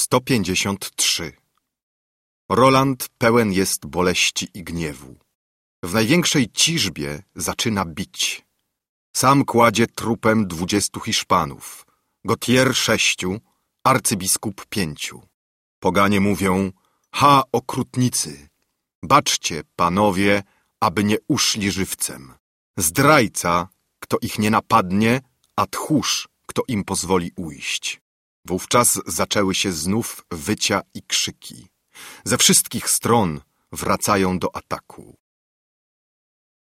153. Roland pełen jest boleści i gniewu. W największej ciżbie zaczyna bić. Sam kładzie trupem 20 Hiszpanów, Gautier 6, arcybiskup 5. Poganie mówią: ha, okrutnicy! Baczcie, panowie, aby nie uszli żywcem. Zdrajca, kto ich nie napadnie, a tchórz, kto im pozwoli ujść. Wówczas zaczęły się znów wycia i krzyki. Ze wszystkich stron wracają do ataku.